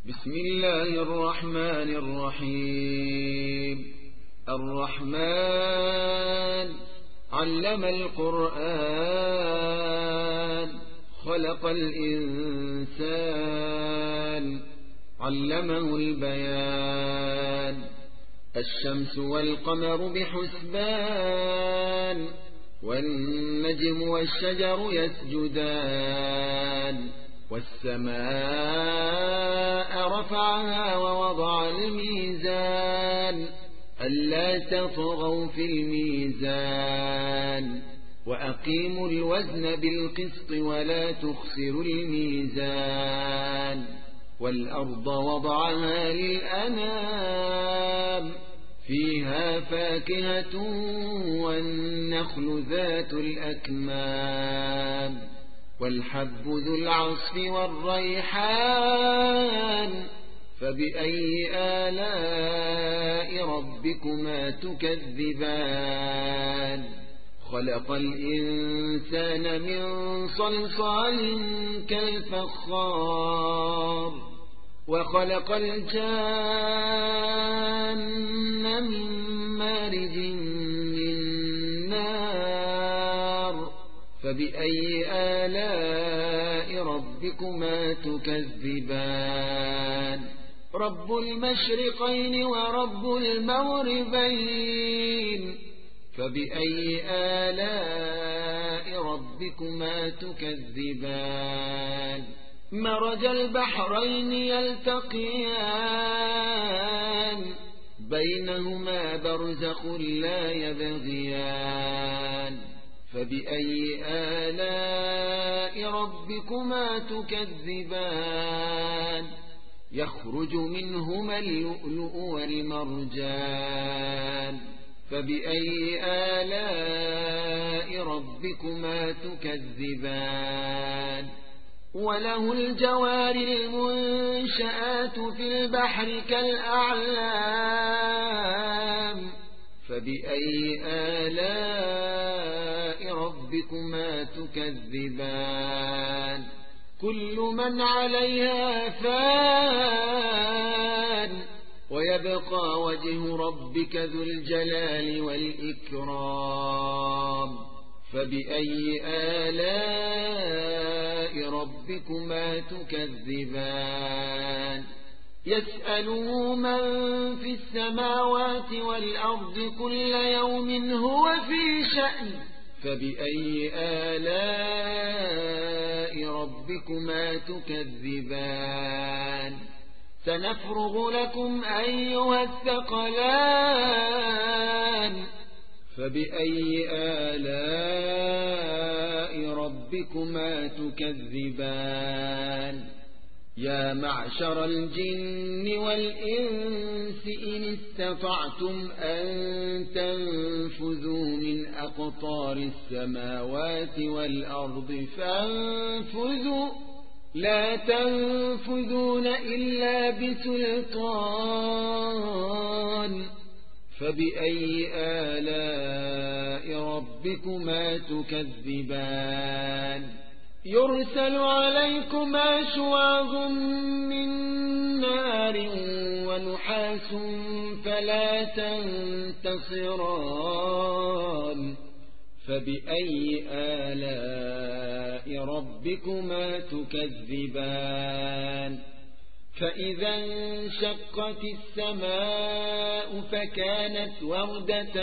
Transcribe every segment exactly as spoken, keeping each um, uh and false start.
بسم الله الرحمن الرحيم. الرحمن علم القرآن خلق الإنسان علمه البيان. الشمس والقمر بحسبان والنجم والشجر يسجدان والسماء رفعها ووضع الميزان ألا تطغوا في الميزان وأقيموا الوزن بالقسط ولا تخسروا الميزان. والأرض وضعها للأنام فيها فاكهة والنخل ذات الأكمام والحب ذو العصف والريحان. فبأي آلاء ربكما تكذبان؟ خلق الإنسان من صلصال كالفخار وخلق الجان من مارج من نار. فبأي آلاء ربكما تكذبان؟ رب المشرقين ورب المغربين. فبأي آلاء ربكما تكذبان؟ مرج البحرين يلتقيان بينهما برزخ لا يبغيان. فبأي آلاء ربكما تكذبان؟ يخرج منهما اللؤلؤ والمرجان. فبأي آلاء ربكما تكذبان؟ وله الجوار المنشآت في البحر كالأعلام. فبأي آلاء ربكما تكذبان؟ كل من عليها فان ويبقى وجه ربك ذو الجلال والإكرام. فبأي آلاء ربكما تكذبان؟ يسأله من في السماوات والأرض كل يوم هو في شأن. فبأي آلاء ربكما تكذبان؟ سنفرغ لكم أيها الثقلان. فبأي آلاء ربكما تكذبان؟ يا معشر الجن والإنس إن استطعتم أن تنفذوا من أقطار السماوات والأرض فانفذوا لا تنفذون إلا بسلطان. فبأي آلاء ربكما تكذبان؟ يرسل عليكما شواظ من نار ونحاس فلا تنتصران. فبأي آلاء ربكما تكذبان؟ فإذا انشقت السماء فكانت وردة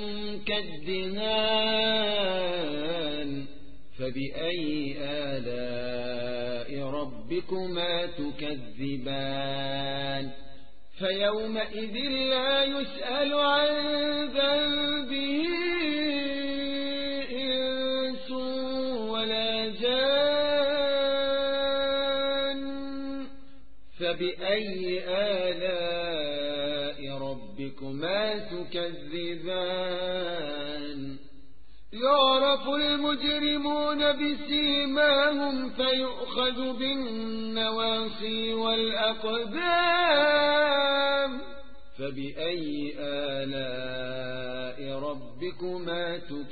كالدهان. فبأي آلاء ربكما تكذبان؟ فيومئذ لا يسأل عن ذنبه إنس ولا جان. فبأي آلاء ربكما تكذبان؟ يعرف المجرمون بسيماهم فيؤخذ بالنواصي والأقدام. فبأي آلاء ربكما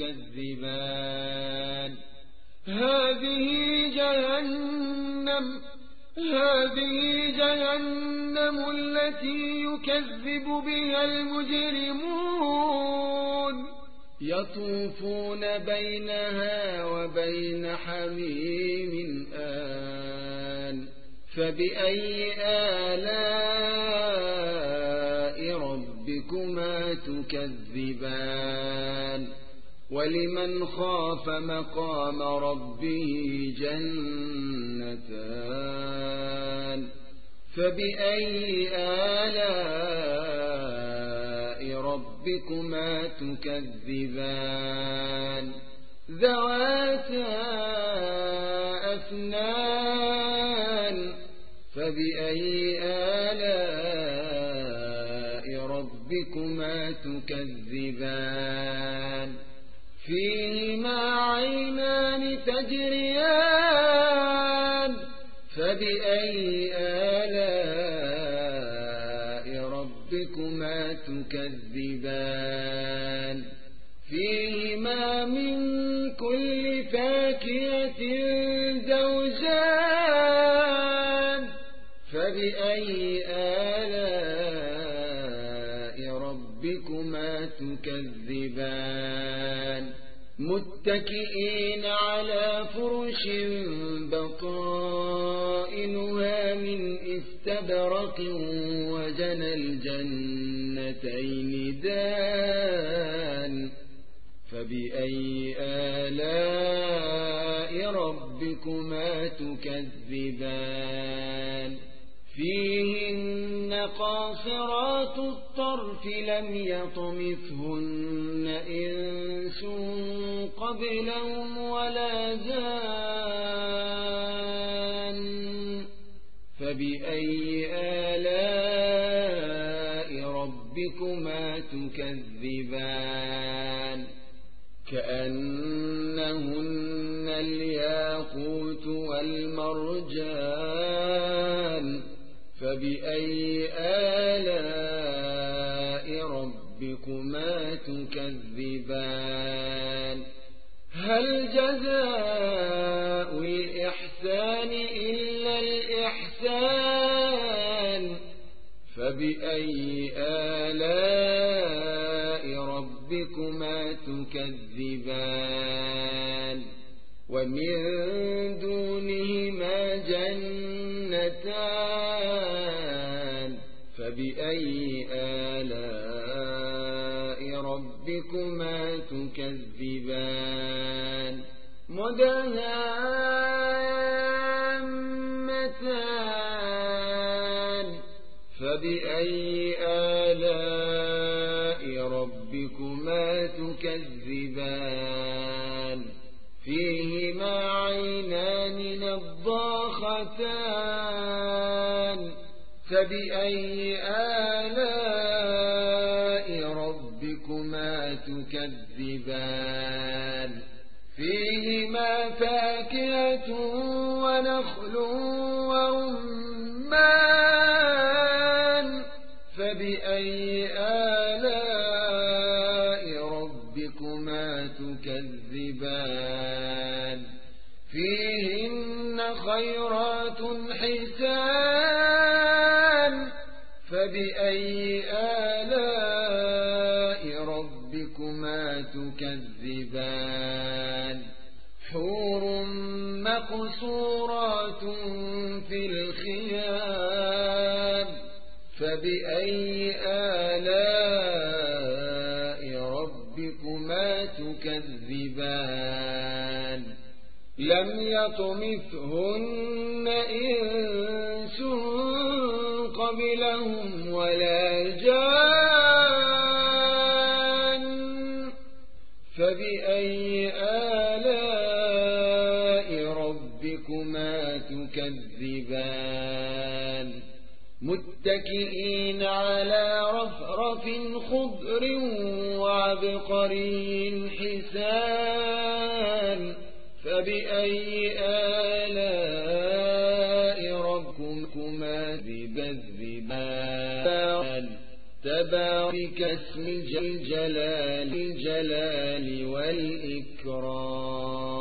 تكذبان؟ هذه جهنم هذه جهنم جهنم التي يكذب بها المجرمون يطوفون بينها وبين حميم آن فبأي آلاء ربكما تكذبان ولمن خاف مقام ربه جنتان فبأي آلاء ربكما تكذبان ذواتا أفنان فبأي آلاء ربكما تكذبان فيهما عينان تجريان فبأي آلاء ربكما تكذبان فيهما من كل فاكهة زوجان فبأي آلاء ربكما تكذبان متكئين على فرش بطائنها من استبرق وجنى الجنتين دان فبأي آلاء ربكما تكذبان فيهن قاصرات الطرف لم يطمثهن إنس قبلهم ولا جان فبأي آلاء ربكما تكذبان كأنهن الياقوت والمرجان فبأي آلاء ربكما تكذبان هل جزاء الإحسان إلا الإحسان فبأي آلاء ربكما تكذبان ومن دونهما جنتان فبأي آلاء ربكما تكذبان مدهامتان فبأي آلاء ربكما تكذبان فيهما عينان نضاختان فبأي آلاء ربكما تكذبان فيهما فاكهة ونخل ورمان فبأي آلاء ربكما تكذبان فيهن خيرات حسان فبأي آلاء ربكما تكذبان حور مقصورات في الخيام فبأي آلاء ربكما تكذبان لم يطمثهن إنس قبلهم ولا جان فبأي آلاء ربكما تكذبان متكئين على رفرف خضر وعبقري حسان فبأي آلاء ربكما تكذبان تبارك اسم الجلال الجلال والإكرام